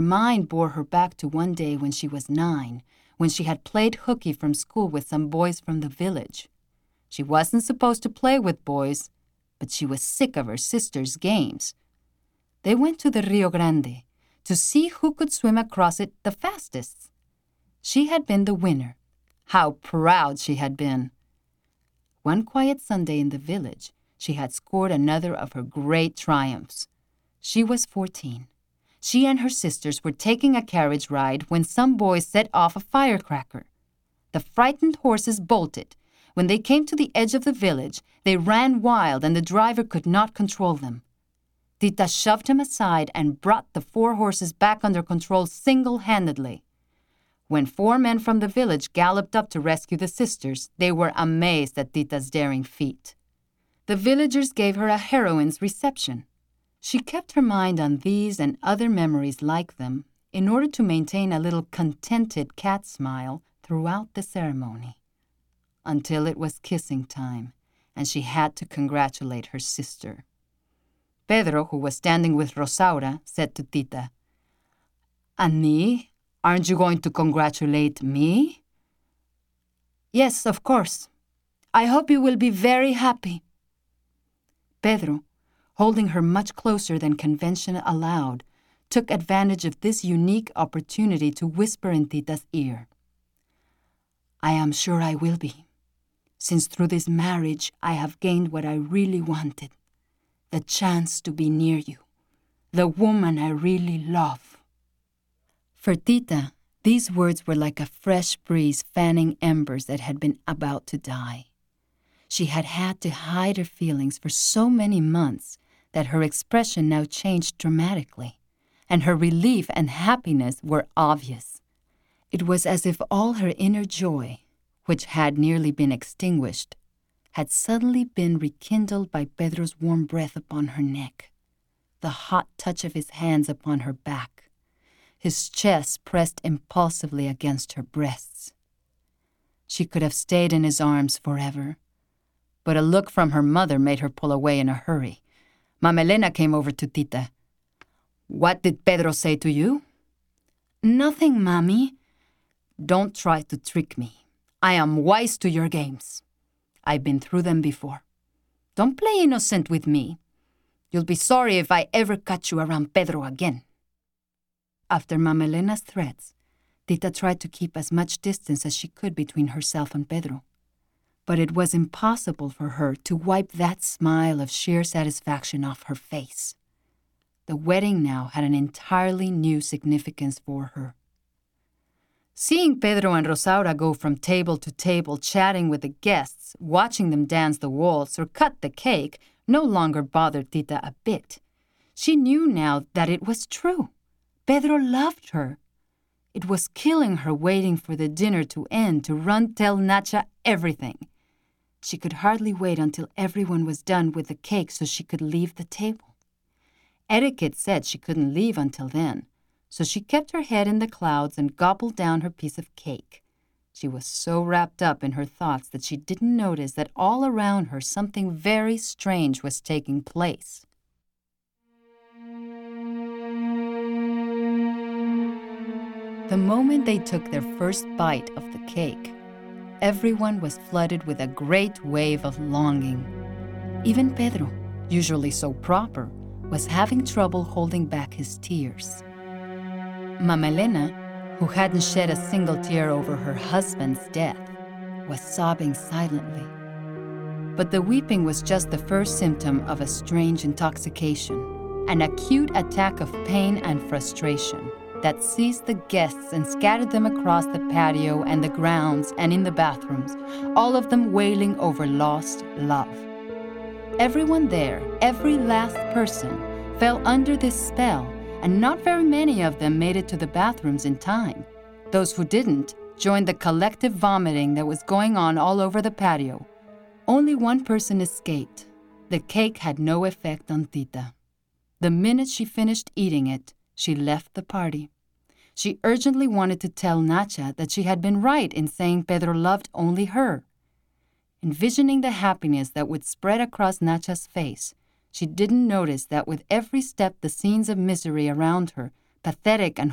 Her mind bore her back to one day when she was 9, when she had played hooky from school with some boys from the village. She wasn't supposed to play with boys, but she was sick of her sister's games. They went to the Rio Grande to see who could swim across it the fastest. She had been the winner. How proud she had been! One quiet Sunday in the village, she had scored another of her great triumphs. She was 14. She and her sisters were taking a carriage ride when some boys set off a firecracker. The frightened horses bolted. When they came to the edge of the village, they ran wild and the driver could not control them. Tita shoved him aside and brought the 4 horses back under control single-handedly. When 4 men from the village galloped up to rescue the sisters, they were amazed at Tita's daring feat. The villagers gave her a heroine's reception. She kept her mind on these and other memories like them in order to maintain a little contented cat smile throughout the ceremony. Until it was kissing time, and she had to congratulate her sister. Pedro, who was standing with Rosaura, said to Tita, "And me? Aren't you going to congratulate me?" "Yes, of course. I hope you will be very happy." Pedro, holding her much closer than convention allowed, took advantage of this unique opportunity to whisper in Tita's ear, "I am sure I will be, since through this marriage I have gained what I really wanted, the chance to be near you, the woman I really love." For Tita, these words were like a fresh breeze fanning embers that had been about to die. She had had to hide her feelings for so many months that her expression now changed dramatically, and her relief and happiness were obvious. It was as if all her inner joy, which had nearly been extinguished, had suddenly been rekindled by Pedro's warm breath upon her neck, the hot touch of his hands upon her back, his chest pressed impulsively against her breasts. She could have stayed in his arms forever, but a look from her mother made her pull away in a hurry. Mama Elena came over to Tita. "What did Pedro say to you?" "Nothing, Mommy." "Don't try to trick me. I am wise to your games. I've been through them before. Don't play innocent with me. You'll be sorry if I ever catch you around Pedro again." After Mama Elena's threats, Tita tried to keep as much distance as she could between herself and Pedro. But it was impossible for her to wipe that smile of sheer satisfaction off her face. The wedding now had an entirely new significance for her. Seeing Pedro and Rosaura go from table to table chatting with the guests, watching them dance the waltz or cut the cake, no longer bothered Tita a bit. She knew now that it was true. Pedro loved her. It was killing her waiting for the dinner to end to run tell Nacha everything. She could hardly wait until everyone was done with the cake so she could leave the table. Etiquette said she couldn't leave until then, so she kept her head in the clouds and gobbled down her piece of cake. She was so wrapped up in her thoughts that she didn't notice that all around her something very strange was taking place. The moment they took their first bite of the cake, everyone was flooded with a great wave of longing. Even Pedro, usually so proper, was having trouble holding back his tears. Mama Elena, who hadn't shed a single tear over her husband's death, was sobbing silently. But the weeping was just the first symptom of a strange intoxication, an acute attack of pain and frustration that seized the guests and scattered them across the patio and the grounds and in the bathrooms, all of them wailing over lost love. Everyone there, every last person, fell under this spell, and not very many of them made it to the bathrooms in time. Those who didn't joined the collective vomiting that was going on all over the patio. Only one person escaped. The cake had no effect on Tita. The minute she finished eating it, she left the party. She urgently wanted to tell Nacha that she had been right in saying Pedro loved only her. Envisioning the happiness that would spread across Nacha's face, she didn't notice that with every step the scenes of misery around her, pathetic and